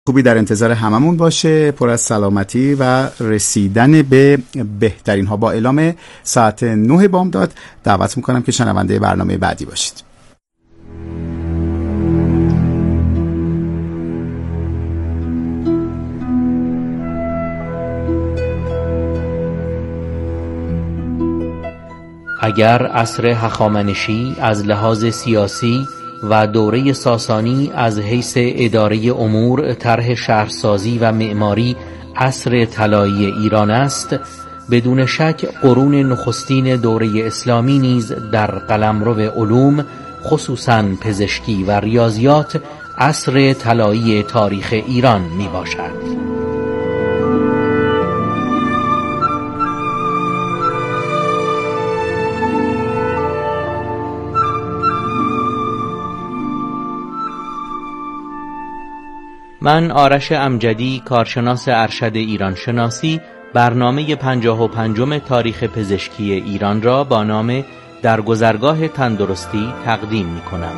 خوبی در انتظار هممون باشه، پر از سلامتی و رسیدن به بهترین ها. با اعلام ساعت 9 بامداد دعوت میکنم که شنونده برنامه بعدی باشید. اگر عصر هخامنشی از لحاظ سیاسی و دوره ساسانی از حیث اداره امور، طرح شهرسازی و معماری عصر طلایی ایران است، بدون شک قرون نخستین دوره اسلامی نیز در قلمرو علوم، خصوصاً پزشکی و ریاضیات، عصر طلایی تاریخ ایران می باشد. من آرش امجدی، کارشناس ارشد ایران شناسی، برنامه 55 تاریخ پزشکی ایران را با نام در گذرگاه تندرستی تقدیم می کنم.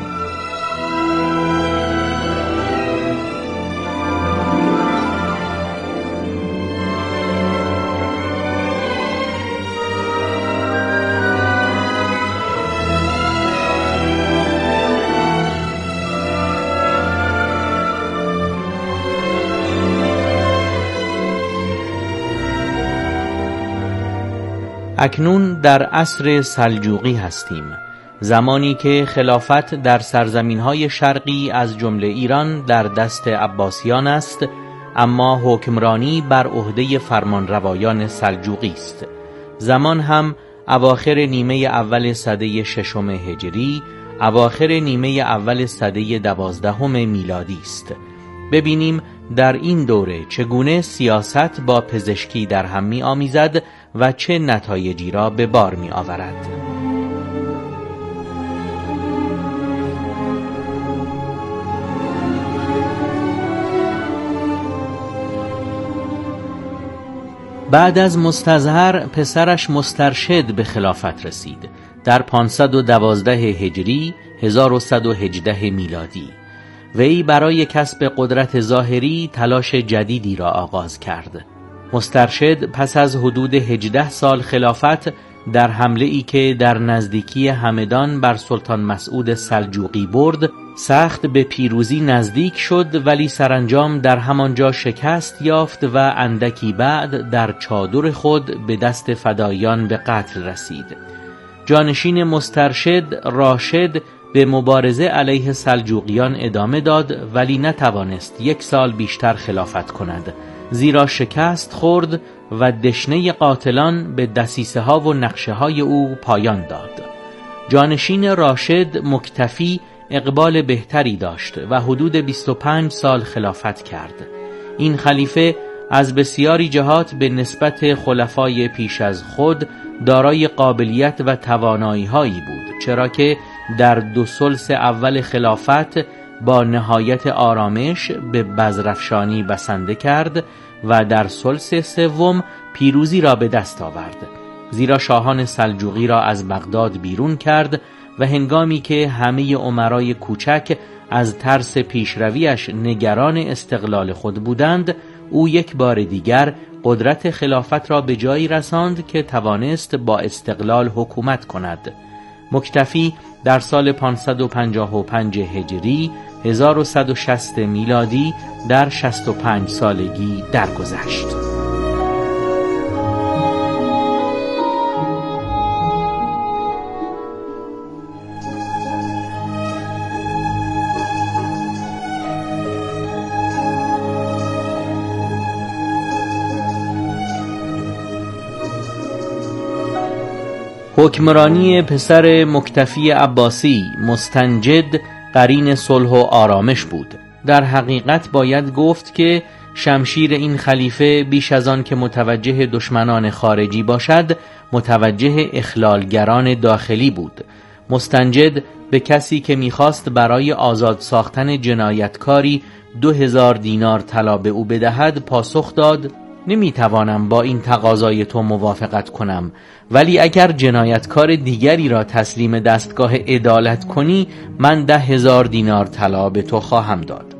اکنون در عصر سلجوقی هستیم، زمانی که خلافت در سرزمین‌های شرقی از جمله ایران در دست عباسیان است، اما حکمرانی بر عهده فرمانروایان سلجوقی است. زمان هم اواخر نیمه اول سده 6 هجری، اواخر نیمه اول سده 12 میلادی است. ببینیم در این دوره چگونه سیاست با پزشکی در هم می آمیزد و چه نتایجی را به بار می آورد. بعد از مستظهر پسرش مسترشد به خلافت رسید در 512 هجری 1118 میلادی. وی برای کسب قدرت ظاهری تلاش جدیدی را آغاز کرد. مسترشد پس از حدود 18 سال خلافت در حمله‌ای که در نزدیکی همدان بر سلطان مسعود سلجوقی برد، سخت به پیروزی نزدیک شد، ولی سرانجام در همانجا شکست یافت و اندکی بعد در چادر خود به دست فداییان به قتل رسید. جانشین مسترشد راشد به مبارزه علیه سلجوقیان ادامه داد، ولی نتوانست 1 سال بیشتر خلافت کند، زیرا شکست خورد و دشنه قاتلان به دسیسه ها و نقشه های او پایان داد. جانشین راشد مکتفی اقبال بهتری داشت و حدود 25 سال خلافت کرد. این خلیفه از بسیاری جهات به نسبت خلفای پیش از خود دارای قابلیت و توانایی هایی بود، چرا که در 2 ثلث اول خلافت با نهایت آرامش به بزرافشانی بسنده کرد و در ثلث سوم پیروزی را به دست آورد، زیرا شاهان سلجوقی را از بغداد بیرون کرد و هنگامی که همه امرای کوچک از ترس پیشرویش نگران استقلال خود بودند، او یک بار دیگر قدرت خلافت را به جایی رساند که توانست با استقلال حکومت کند. مکتفی در سال 555 هجری 1160 میلادی در 65 سالگی درگذشت. حکمرانی پسر مکتفی عباسی مستنجد قرین صلح و آرامش بود. در حقیقت باید گفت که شمشیر این خلیفه بیش از آن که متوجه دشمنان خارجی باشد، متوجه اخلالگران داخلی بود. مستنجد به کسی که می‌خواست برای آزاد ساختن جنایتکاری 2000 دینار طلا به او بدهد پاسخ داد: نمیتوانم با این تقاضای تو موافقت کنم، ولی اگر جنایتکار دیگری را تسلیم دستگاه عدالت کنی، من 10,000 دینار طلا به تو خواهم داد.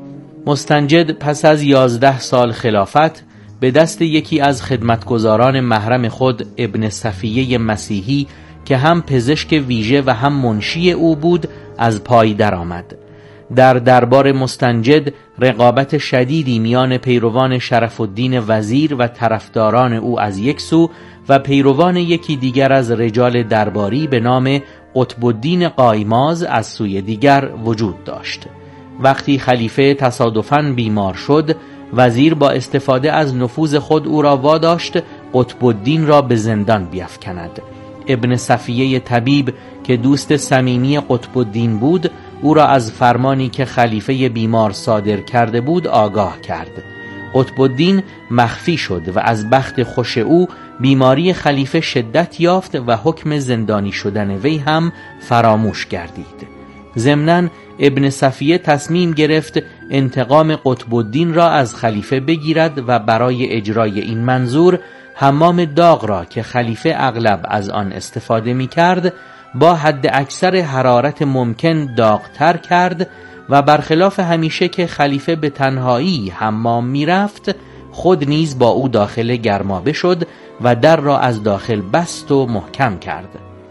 مستنجد پس از 11 سال خلافت به دست یکی از خدمتگزاران محرم خود ابن صفیه مسیحی که هم پزشک ویژه و هم منشی او بود از پای درآمد. در دربار مستنجد رقابت شدیدی میان پیروان شرف الدین وزیر و طرفداران او از یک سو و پیروان یکی دیگر از رجال درباری به نام قطب الدین قایماز از سوی دیگر وجود داشت. وقتی خلیفه تصادفاً بیمار شد، وزیر با استفاده از نفوذ خود او را واداشت قطب الدین را به زندان بیفکند. ابن صفیه طبیب که دوست صمیمی قطب الدین بود، او را از فرمانی که خلیفه بیمار صادر کرده بود آگاه کرد. قطب الدین مخفی شد و از بخت خوش او بیماری خلیفه شدت یافت و حکم زندانی شدن وی هم فراموش گردید. ضمناً ابن صفیه تصمیم گرفت انتقام قطب الدین را از خلیفه بگیرد و برای اجرای این منظور حمام داغ را که خلیفه اغلب از آن استفاده می کرد با حد اکثر حرارت ممکن داغتر کرد و برخلاف همیشه که خلیفه به تنهایی حمام می رفت، خود نیز با او داخل گرمابه شد و در را از داخل بست و محکم کرد.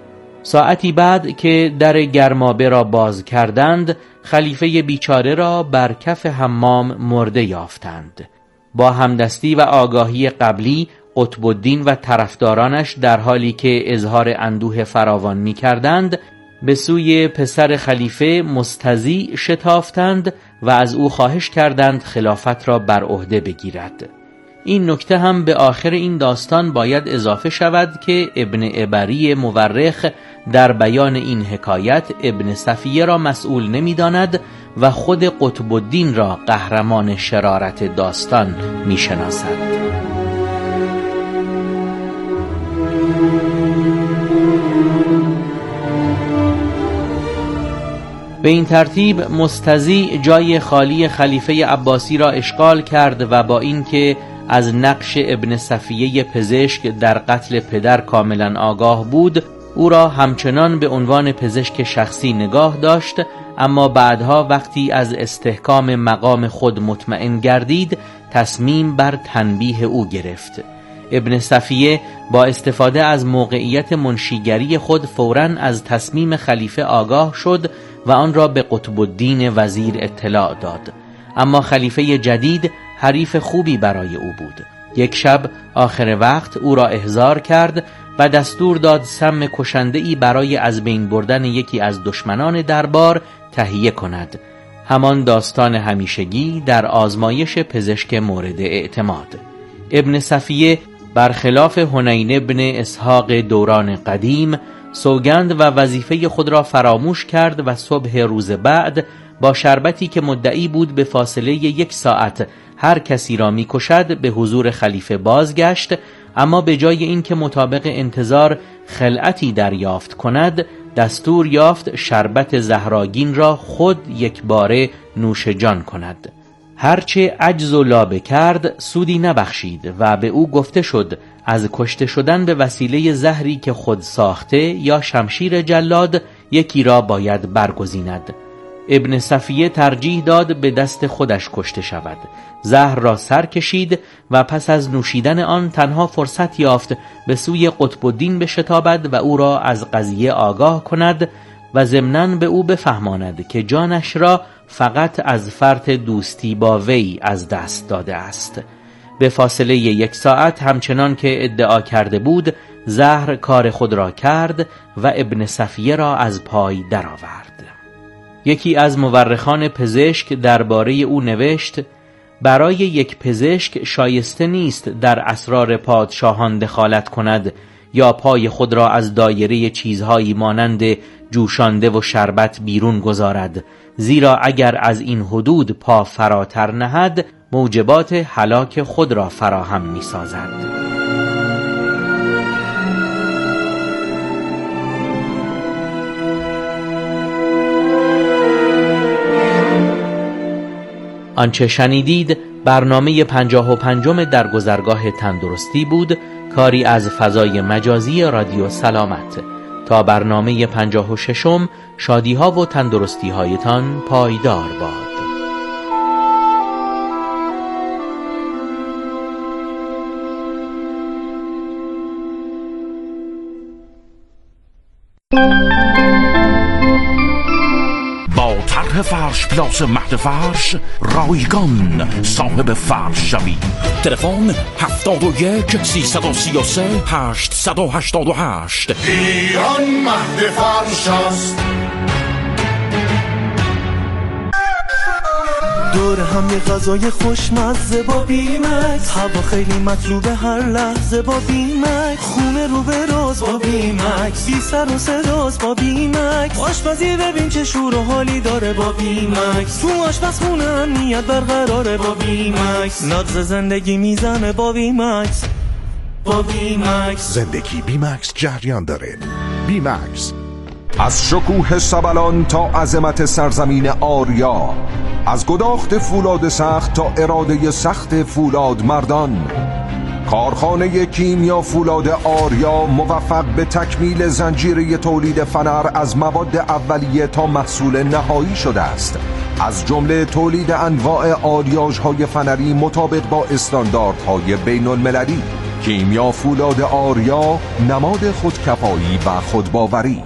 ساعتی بعد که در گرمابه را باز کردند، خلیفه بیچاره را بر کف حمام مرده یافتند. با همدستی و آگاهی قبلی قطب الدین و طرفدارانش در حالی که اظهار اندوه فراوان می کردند به سوی پسر خلیفه مستضیع شتافتند و از او خواهش کردند خلافت را بر عهده بگیرد. این نکته هم به آخر این داستان باید اضافه شود که ابن عبری مورخ در بیان این حکایت ابن صفیه را مسئول نمی داند و خود قطب الدین را قهرمان شرارت داستان می شناسد. به این ترتیب مستضیع جای خالی خلیفه عباسی را اشغال کرد و با اینکه از نقش ابن صفیه پزشک در قتل پدر کاملا آگاه بود، او را همچنان به عنوان پزشک شخصی نگاه داشت، اما بعدها وقتی از استحکام مقام خود مطمئن گردید تصمیم بر تنبیه او گرفت. ابن صفیه با استفاده از موقعیت منشیگری خود فوراً از تصمیم خلیفه آگاه شد و آن را به قطب الدین وزیر اطلاع داد. اما خلیفه جدید حریف خوبی برای او بود. یک شب آخر وقت او را احضار کرد و دستور داد سم کشنده‌ای برای از بین بردن یکی از دشمنان دربار تهیه کند. همان داستان همیشگی در آزمایش پزشک مورد اعتماد. ابن صفیه برخلاف حنین ابن اسحاق دوران قدیم سوگند و وظیفه خود را فراموش کرد و صبح روز بعد با شربتی که مدعی بود به فاصله 1 ساعت هر کسی را می کشد به حضور خلیفه بازگشت، اما به جای این که مطابق انتظار خلعتی دریافت کند، دستور یافت شربت زهراگین را خود یک باره نوش جان کند. هرچه عجز و لابه کرد سودی نبخشید و به او گفته شد از کشته شدن به وسیله زهری که خود ساخته یا شمشیر جلاد یکی را باید برگزیند. ابن صفیه ترجیح داد به دست خودش کشته شود. زهر را سر کشید و پس از نوشیدن آن تنها فرصت یافت به سوی قطب الدین بشتابد و او را از قضیه آگاه کند و ضمناً به او بفهماند که جانش را فقط از فرط دوستی با وی از دست داده است. به فاصله 1 ساعت همچنان که ادعا کرده بود زهر کار خود را کرد و ابن صفیه را از پای درآورد. یکی از مورخان پزشک درباره او نوشت: برای یک پزشک شایسته نیست در اسرار پادشاهان دخالت کند یا پای خود را از دایره چیزهایی مانند جوشانده و شربت بیرون گذارد، زیرا اگر از این حدود پا فراتر نهد موجبات هلاک خود را فراهم می سازد. آنچه شنیدید برنامه 55 در گذرگاه تندرستی بود، کاری از فضای مجازی رادیو سلامت. تا برنامه 56 شادی‌ها و تندرستی‌هایتان پایدار باد. با طرح فرش پلاس مهد فرش رایگان صاحب فرش شوی. تلفن 71 333 888. ایران مهد فرش است. دور هم یه غذای خوشمزه با بیمکس، هوا خیلی مطلوبه هر لحظه با بیمکس، خونه رو به راز با بیمکس، بی سر و صداست با بیمکس، آشپزی ببین چه شور و حالی داره با بیمکس، تو آشپزخونه امنیت برقراره با بیمکس، نبض زندگی میزنه با بیمکس. با بیمکس زندگی بیمکس جریان داره. بیمکس. از شکوه سبلان تا عظمت سرزمین آریا، از گداخت فولاد سخت تا اراده سخت فولاد مردان، کارخانه کیمیا فولاد آریا موفق به تکمیل زنجیره تولید فنر از مواد اولیه تا محصول نهایی شده است، از جمله تولید انواع آلیاژهای فنری مطابق با استانداردهای بین المللی. کیمیا فولاد آریا، نماد خودکفایی و خودباوری.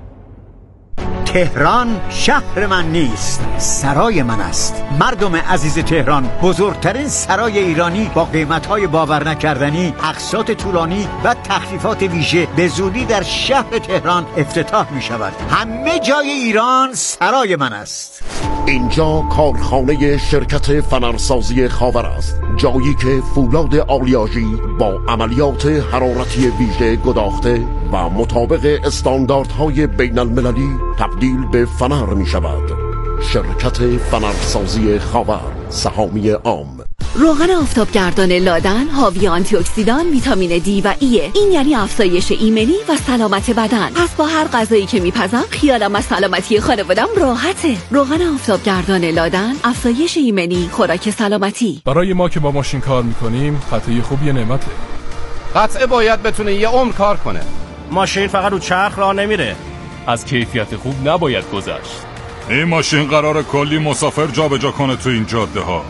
تهران شهر من نیست، سرای من است. مردم عزیز تهران، بزرگترین سرای ایرانی با قیمت‌های باور نکردنی، اقساط طولانی و تخفیفات ویژه به زودی در شهر تهران افتتاح می‌شود. همه جای ایران سرای من است. اینجا کارخانه شرکت فنرسازی خاور است، جایی که فولاد آلیاژی با عملیات حرارتی ویژه گداخته و مطابق استانداردهای بین المللی تبدیل به فنر می شود. شرکت فنرسازی خاور، سهامی عام. روغن آفتابگردان لادن حاوی آنتی اکسیدان، ویتامین دی و ایه. این یعنی افزایش ایمنی و سلامت بدن. پس با هر غذایی که میپزم خیالم از سلامتی خانوادم راحته. روغن آفتابگردان لادن، افزایش ایمنی، خوراک سلامتی. برای ما که با ماشین کار میکنیم قطعه خوب یه نعمته. قطعه باید بتونه یه عمر کار کنه. ماشین فقط رو چرخ راه نمیره. از کیفیت خوب نباید گذشت. این ماشین قراره کلی مسافر جابجا کنه تو این جاده ها.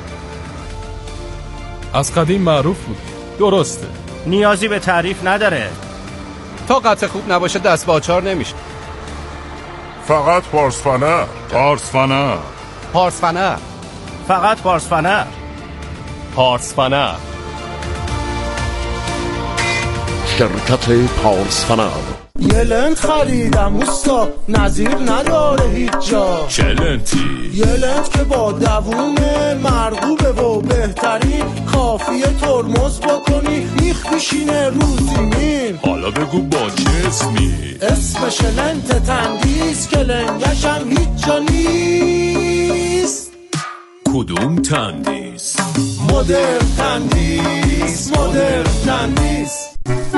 از قدیم معروف بود. درسته، نیازی به تعریف نداره. تا قطعه خوب نباشه دست به آچار نمیشه. فقط پارس فنر. پارس فنر. پارس فنر. فقط پارس فنر. پارس فنر. شرکت پارس فنر. یه لنت خریدم اوستا، نظیر نداره هیچ جا. چه لنتی؟ یه لنت که با دووم مرغوبه و بهترین، کافیه ترمز بکنی میخ میشینه رو زمین. حالا بگو با چه اسمی؟ اسمش لنت تندیس که لنگشم هیچ جا نیست. کدوم تندیس؟ مدر تندیس، مدر تندیس.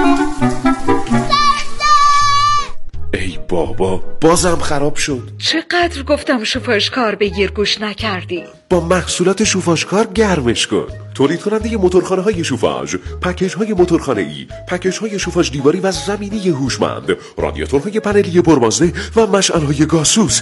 ای بابا، بازم خراب شد. چقدر گفتم شوفاژکار بگیر گوش نکردی. با محصولات شوفاژکار گرمش کن. تولید کننده موتورخانه های شوفاژ، پکیج های موتورخانه ای، پکیج های شوفاژ دیواری و زمینی هوشمند، رادیاتورهای پنلی پربازده و مشعل های گازسوز.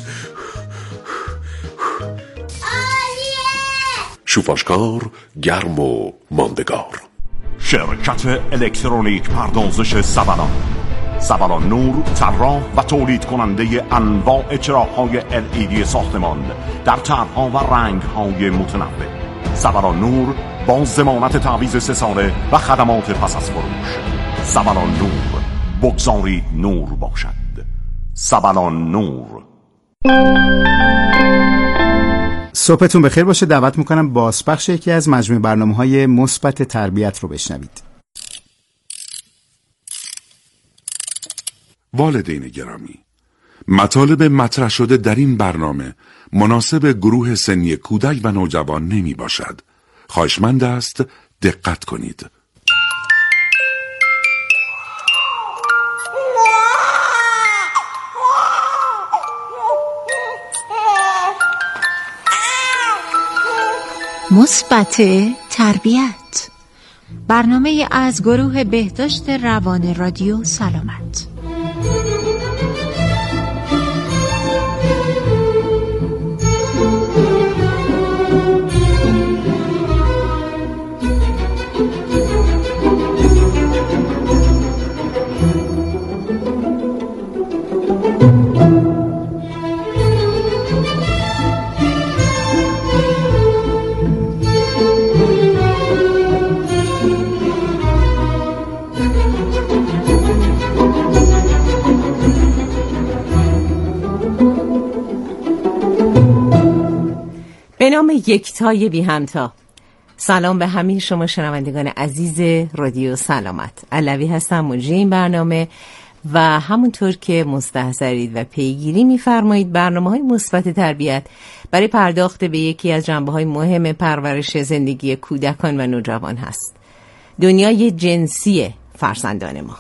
شوفاژکار، گرم و ماندگار. شرکت الکترونیک پردازش سبلان. سبلان نور، طراح و تولید کننده انواع چراغ‌های LED ساختمان در طرح‌ها و رنگ‌های متنوع. سبلان نور با ضمانت تعویض 3 ساله و خدمات پس از فروش. سبلان نور، بگذارید نور باشد. سبلان نور. صبحتون بخیر باشه. دعوت میکنم بازپخش یکی از مجموعه برنامه‌های مثبت تربیت رو بشنوید. والدین گرامی، مطالب مطرح شده در این برنامه مناسب گروه سنی کودک و نوجوان نمی باشد. خواهشمند است دقت کنید. مثبت تربیت، برنامه از گروه بهداشت روان رادیو سلامت. یکتای بی همتا. سلام به همه شما شنوندگان عزیز رادیو سلامت. علوی هستم، مجری این برنامه و همونطور که مستحضرید و پیگیری می‌فرمایید برنامه‌های مثبت تربیت برای پرداخت به یکی از جنبه‌های مهم پرورش زندگی کودکان و نوجوان هست. دنیای جنسی فرزندان ما.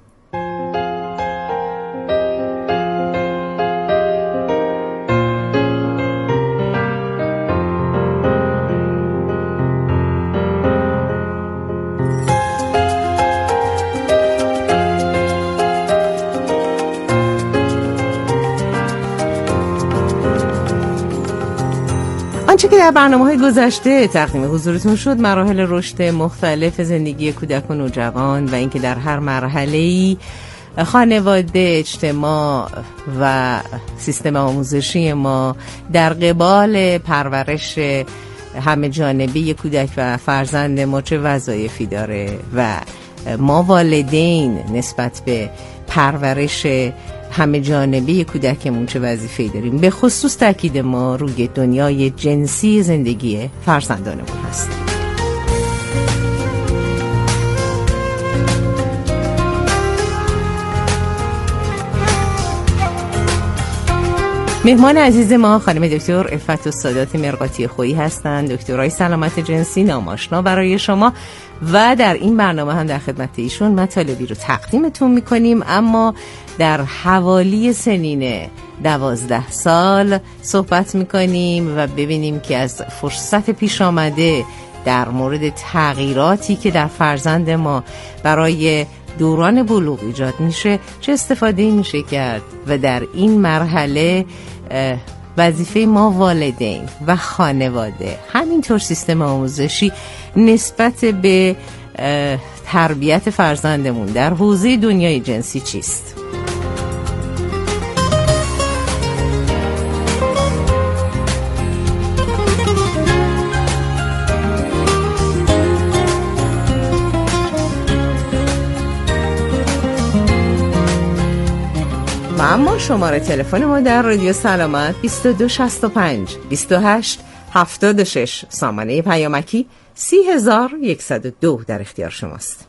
آنچه که در برنامه‌های گذشته تقدیم حضورتون شد مراحل رشد مختلف زندگی کودک و نوجوان و اینکه در هر مرحله‌ای خانواده، اجتماع و سیستم آموزشی ما در قبال پرورش همه جانبه کودک و فرزند ما چه وظایفی داره و ما والدین نسبت به پرورش همه جانبه کودکمون چه وظیفه‌ای داریم. به خصوص تاکید ما روی دنیای جنسی زندگی فرزندانمون هست. مهمان عزیز ما خانم دکتر عفت السادات مرقاطی خویی هستند، دکترای سلامت جنسی ناماشنا برای شما و در این برنامه هم در خدمت ایشون مطالبی رو تقدیمتون میکنیم، اما در حوالی سنین 12 سال صحبت میکنیم و ببینیم که از فرصت پیش آمده در مورد تغییراتی که در فرزند ما برای دوران بلوغ ایجاد میشه چه استفاده میشه کرد و در این مرحله وظیفه ما والدین و خانواده همینطور سیستم آموزشی نسبت به تربیت فرزندمون در حوزه دنیای جنسی چیست؟ و اما شماره تلفن ما در رادیو سلامت 2265 28 76 سامانه پیامکی 30102 در اختیار شماست.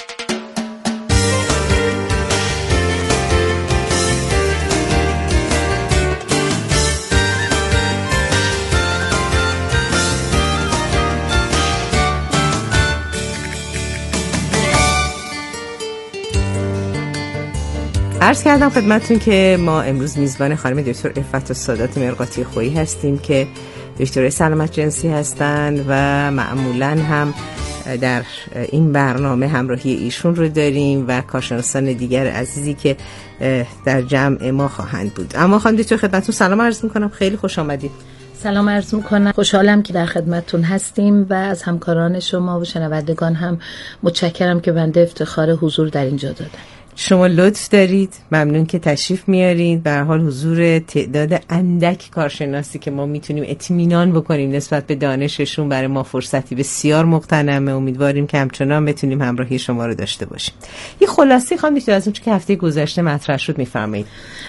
عرض کردم خدمتتون که ما امروز میزبان خانم دکتر عفت السادات مرقاطی خویی هستیم که دکتر سلامت جنسی هستند و معمولاً هم در این برنامه همراهی ایشون رو داریم و کارشناسان دیگر عزیزی که در جمع ما خواهند بود. اما خانم دکتر خدمتتون سلام عرض میکنم، خیلی خوش آمدید. سلام عرض میکنم، خوشحالم که در خدمتتون هستیم و از همکاران شما و شنوندگان هم متشکرم که بنده افتخار حضور در اینجا دادم. شما لطف دارید، ممنون که تشریف میارید. به هر حال حضور تعداد اندک کارشناسی که ما میتونیم اطمینان بکنیم نسبت به دانششون برای ما فرصتی بسیار مغتنمه. امیدواریم که همچنان بتونیم همراهی شما رو داشته باشیم. یه خلاصه خواهم بیشتر از اون که هفته گذشته مطرح شد میفرمایید.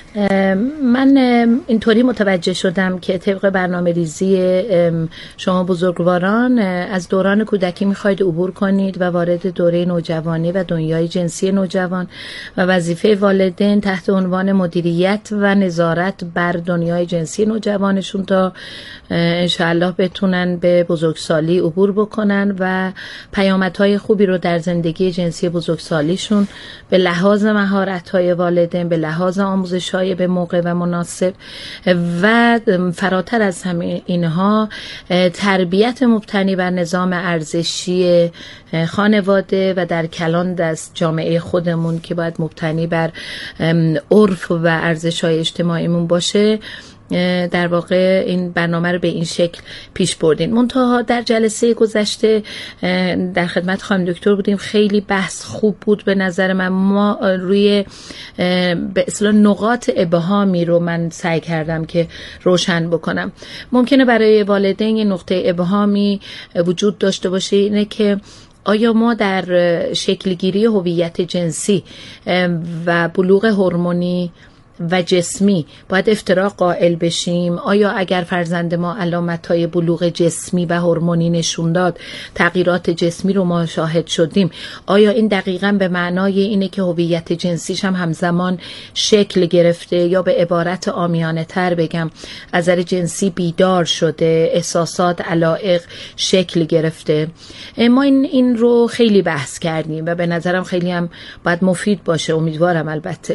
من اینطوری متوجه شدم که طبق برنامه ریزی شما بزرگواران از دوران کودکی میخواید عبور کنید و وارد دوره نوجوانی و دنیای جنسی نوجوان و وظیفه والدین تحت عنوان مدیریت و نظارت بر دنیای جنسی نوجوانشون تا انشاءالله بتونن به بزرگسالی عبور بکنن و پیامدهای خوبی رو در زندگی جنسی بزرگسالیشون به لحاظ مهارت‌های والدین، به لحاظ آموزش‌های به موقع و مناسب و فراتر از همه اینها تربیت مبتنی بر نظام ارزشی خانواده و در کلان دست جامعه خودمون که باید مبتنی بر عرف و ارزش‌های اجتماعیمون باشه در واقع این برنامه رو به این شکل پیش بردین. منتها در جلسه گذشته در خدمت خانم دکتر بودیم، خیلی بحث خوب بود به نظر من. ما روی به اصطلاح نقاط ابهامی رو من سعی کردم که روشن بکنم. ممکنه برای والدین یه نقطه ابهامی وجود داشته باشه، اینه که آیا ما در شکلگیری هویت جنسی و بلوغ هورمونی و جسمی باید افتراق قائل بشیم؟ آیا اگر فرزند ما علامت‌های بلوغ جسمی و هورمونی نشون داد، تغییرات جسمی رو ما شاهد شدیم، آیا این دقیقاً به معنای اینه که هویت جنسیش هم همزمان شکل گرفته، یا به عبارت عامیانه تر بگم از نظر جنسی بیدار شده، احساسات، علایق شکل گرفته؟ ما این رو خیلی بحث کردیم و به نظرم خیلی هم باید مفید باشه، امیدوارم البته،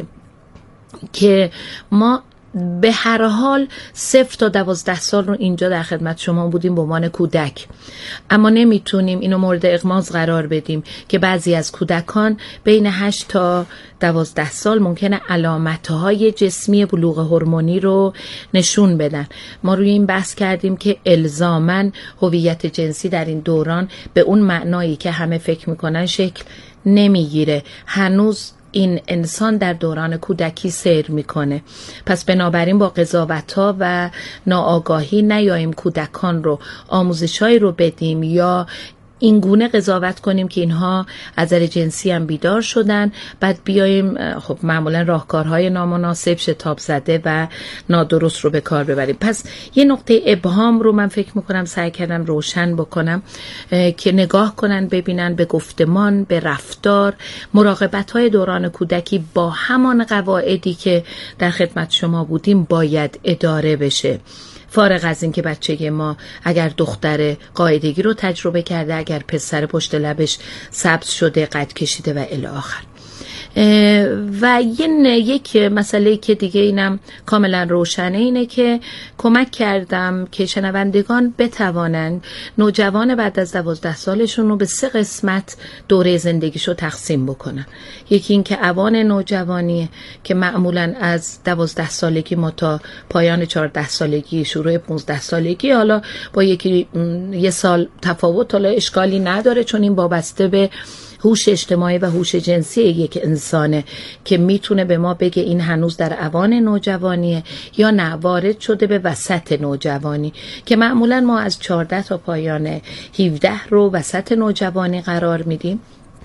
که ما به هر حال 0 تا 12 سال رو اینجا در خدمت شما بودیم به عنوان کودک، اما نمیتونیم اینو مورد اغماض قرار بدیم که بعضی از کودکان بین 8 تا 12 سال ممکنه علامت‌های جسمی بلوغ هورمونی رو نشون بدن. ما روی این بحث کردیم که الزاماً هویت جنسی در این دوران به اون معنایی که همه فکر میکنن شکل نمیگیره. هنوز این انسان در دوران کودکی سیر میکنه. پس بنابراین با قضاوت‌ها و ناآگاهی نیاییم کودکان رو آموزش‌هایی رو بدیم یا این گونه قضاوت کنیم که اینها از نظر جنسی هم بیدار شدن، بعد بیایم خب معمولا راهکارهای نامناسب، شتاب زده و نادرست رو به کار ببریم. پس یه نقطه ابهام رو من فکر میکنم سعی کردم روشن بکنم که نگاه کنن، ببینن به گفتمان، به رفتار، مراقبت‌های دوران کودکی با همان قواعدی که در خدمت شما بودیم باید اداره بشه. فارغ از این که بچه ما اگر دختر قاعدگی رو تجربه کرده، اگر پسر پشت لبش سبز شده، قد کشیده و الی آخر. و یک مسئله که دیگه اینم کاملا روشنه اینه که کمک کردم که شنوندگان بتوانند نوجوان بعد از 12 سالشون رو به 3 قسمت دوره زندگیشو تقسیم بکنن. یکی این که اوان نوجوانی که معمولا از 12 سالگی ما تا پایان 14 سالگی، شروع 15 سالگی، حالا با یه سال تفاوت حالا اشکالی نداره، چون این وابسته به هوش اجتماعی و هوش جنسی یک انسانه که میتونه به ما بگه این هنوز در اوان نوجوانیه یا نه وارد شده به وسط نوجوانی، که معمولا ما از 14 تا پایان 17 رو وسط نوجوانی قرار میدیم.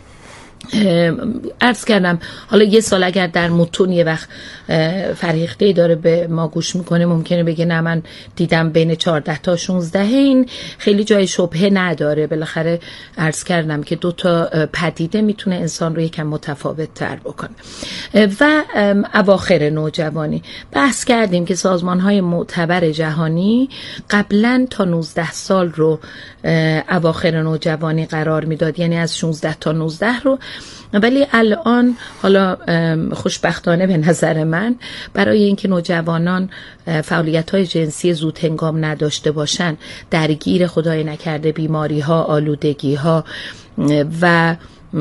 عرض کردم حالا یه سال اگر در متون یه وقت فریخته داره به ما گوش میکنه ممکنه بگه نه من دیدم بین 14 تا 16، این خیلی جای شبهه نداره. بالاخره عرض کردم که 2 تا پدیده میتونه انسان رو یکم متفاوت تر بکنه. و اواخر نوجوانی بحث کردیم که سازمان های معتبر جهانی قبلا تا 19 سال رو اواخر نوجوانی قرار میداد، یعنی از 16 تا 19 رو، ولی الان حالا خوشبختانه به نظر من برای اینکه نوجوانان فعالیت‌های جنسی زود هنگام نداشته باشن، درگیر خدای نکرده بیماری‌ها، آلودگی‌ها و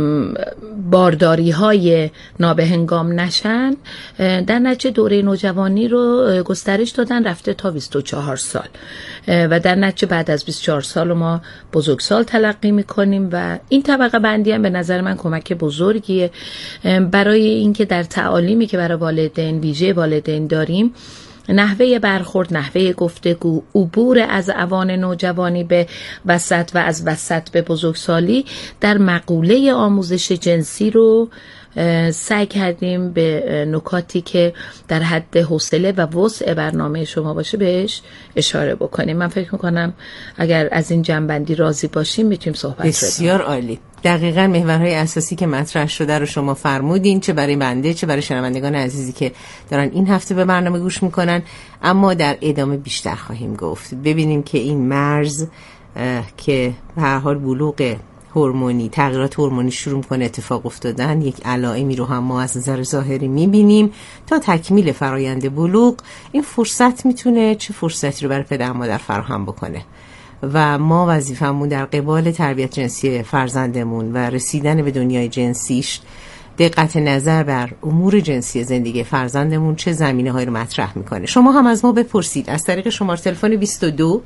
بارداری‌های نابهنگام نشن، در نتیجه دوره نوجوانی رو گسترش دادن رفته تا 24 سال و در نتیجه بعد از 24 سال ما بزرگسال تلقی میکنیم و این طبقه بندی هم به نظر من کمک بزرگیه برای اینکه در تعالیمی که برای والدین، ویژه والدین داریم، نحوه برخورد، نحوه گفتگو، عبور از اوان نوجوانی به وسط و از وسط به بزرگسالی در مقوله آموزش جنسی رو سعی کردیم به نکاتی که در حد حوصله و وسع برنامه شما باشه بهش اشاره بکنیم. من فکر میکنم اگر از این جنبندی راضی باشیم میتونیم صحبت کنیم. بسیار عالی. دقیقاً محورهای اساسی که مطرح شده رو شما فرمودین، چه برای بنده چه برای شنوندگان عزیزی که دارن این هفته به برنامه گوش میکنن. اما در ادامه بیشتر خواهیم گفت. ببینیم که این مرز که به هر حال بلوغ هورمونی، تغییرات هورمونی شروع کنه اتفاق افتادن، یک علائمی رو هم ما از نظر ظاهری میبینیم. تا تکمیل فرایند بلوغ این فرصت میتونه چه فرصتی رو برای پدر مادر فراهم بکنه و ما وظیفمون در قبال تربیت جنسی فرزندمون و رسیدن به دنیای جنسیش دقت نظر بر امور جنسی زندگی فرزندمون چه زمینه‌هایی رو مطرح میکنه. شما هم از ما بپرسید از طریق شماره تلفن 22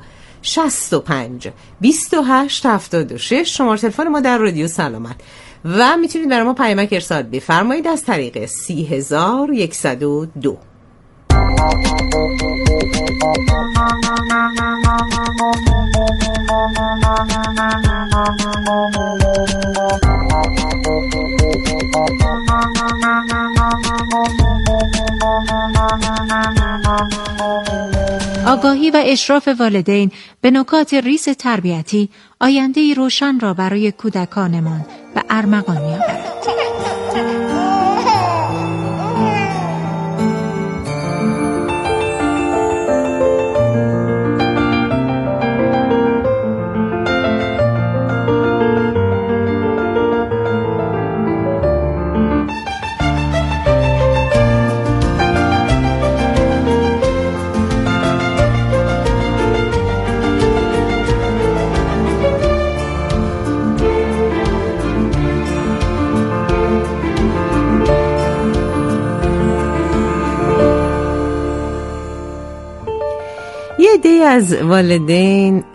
65 28 76 شماره تلفن ما در رادیو سلامت، و میتونید برای ما پیامک ارسال بفرمایید از طریق 30102. آگاهی و اشراف والدین به نکات ریز تربیتی آینده‌ای روشن را برای کودکانمان به ارمغان می‌آورد. عده‌ای از والدین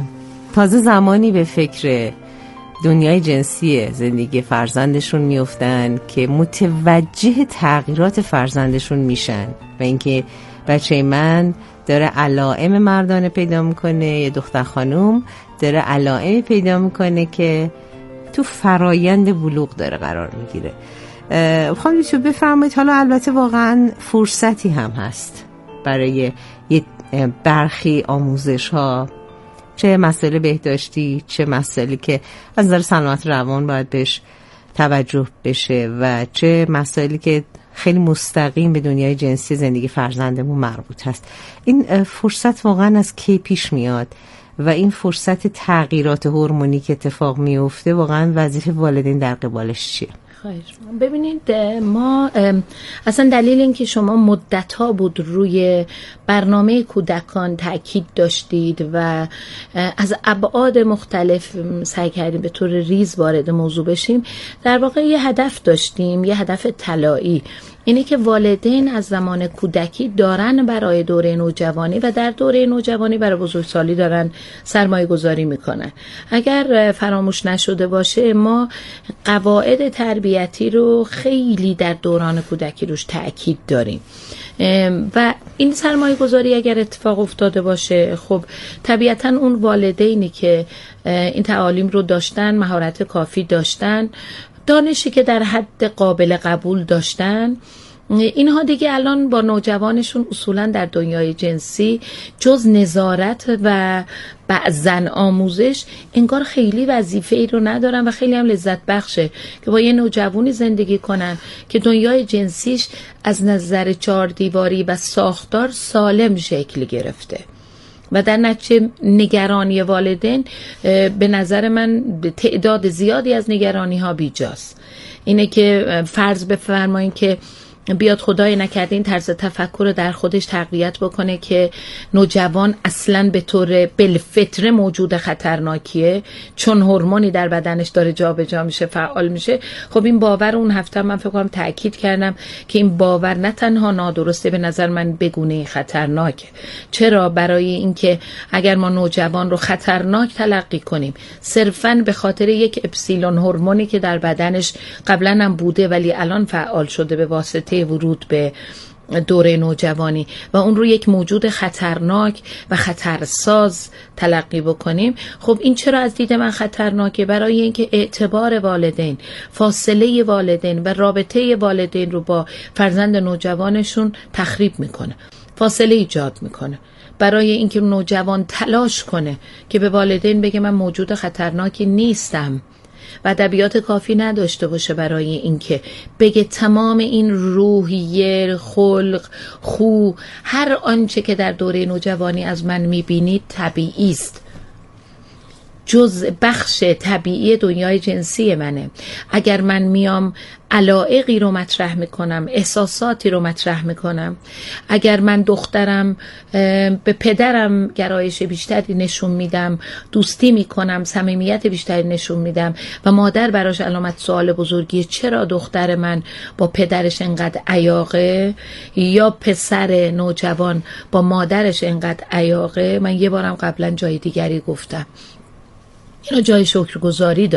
تازه زمانی به فکر دنیای جنسی زندگی فرزندشون میافتن که متوجه تغییرات فرزندشون میشن و اینکه بچه من داره علائم مردانه پیدا میکنه، یه دختر خانوم داره علائم پیدا میکنه که تو فرایند بلوغ داره قرار میگیره. خانم تو بفرمایید، حالا البته واقعا فرصتی هم هست برای یه برخی آموزش ها، چه مسئله بهداشتی چه مسئله که از نظر سلامت روان باید بهش توجه بشه و چه مسئله که خیلی مستقیم به دنیای جنسی زندگی فرزندمون مربوط هست. این فرصت واقعا از کی پیش میاد و این فرصت تغییرات هورمونی که اتفاق میفته واقعا وظیفه والدین در قبالش چیه؟ ببینید، ما اصلا دلیل این که شما مدت‌ها بود روی برنامه کودکان تأکید داشتید و از ابعاد مختلف سعی کردیم به طور ریز وارد موضوع بشیم، در واقع یه هدف داشتیم، یه هدف طلایی، اینه که والدین از زمان کودکی دارن برای دوره نوجوانی و در دوره نوجوانی برای بزرگسالی دارن سرمایه گذاری میکنن. اگر فراموش نشده باشه، ما قواعد تربیتی رو خیلی در دوران کودکی روش تأکید داریم و این سرمایه گذاری اگر اتفاق افتاده باشه، خب طبیعتا اون والدینی که این تعالیم رو داشتن، مهارت کافی داشتن، دانشی که در حد قابل قبول داشتن، اینها دیگه الان با نوجوانشون اصولا در دنیای جنسی جز نظارت و بعضن آموزش انگار خیلی وظیفه ای رو ندارن و خیلی هم لذت بخشه که با یه نوجوانی زندگی کنن که دنیای جنسیش از نظر چهار دیواری و ساختار سالم شکل گرفته و در نتیجه نگرانی والدین به نظر من تعداد زیادی از نگرانی ها بیجاست. اینه که فرض بفرمایید که بیاد خدای نکرده این طرز تفکر رو در خودش تقویت بکنه که نوجوان اصلاً به طور بالفطره موجود خطرناکیه چون هورمونی در بدنش داره جابجا میشه، فعال میشه. خب این باور، اون هفته من فکر کنم تأکید کردم که این باور نه تنها نادرسته، به نظر من بگونه خطرناکه. چرا؟ برای اینکه اگر ما نوجوان رو خطرناک تلقی کنیم صرفاً به خاطر یک اپسیلون هورمونی که در بدنش قبلا هم بوده ولی الان فعال شده به واسطه ورود به دوره نوجوانی و اون رو یک موجود خطرناک و خطرساز تلقی بکنیم، خب این چرا از دید من خطرناکه؟ برای اینکه اعتبار والدین، فاصله والدین و رابطه والدین رو با فرزند نوجوانشون تخریب میکنه، فاصله ایجاد میکنه. برای اینکه نوجوان تلاش کنه که به والدین بگه من موجود خطرناکی نیستم و ادبیات کافی نداشته باشه برای اینکه بگه تمام این روحیه، خلق، خو، هر آنچه که در دوره نوجوانی از من میبینید طبیعی است، جز بخش طبیعی دنیای جنسی منه. اگر من میام علایقی رو مطرح میکنم، احساساتی رو مطرح میکنم، اگر من دخترم به پدرم گرایش بیشتری نشون میدم، دوستی میکنم، صمیمیت بیشتری نشون میدم و مادر براش علامت سوال بزرگیه چرا دختر من با پدرش انقدر عیاقه یا پسر نوجوان با مادرش انقدر عیاقه. من یه بارم قبلا جای دیگری گفتم، اینا جای شکرگزاری داره.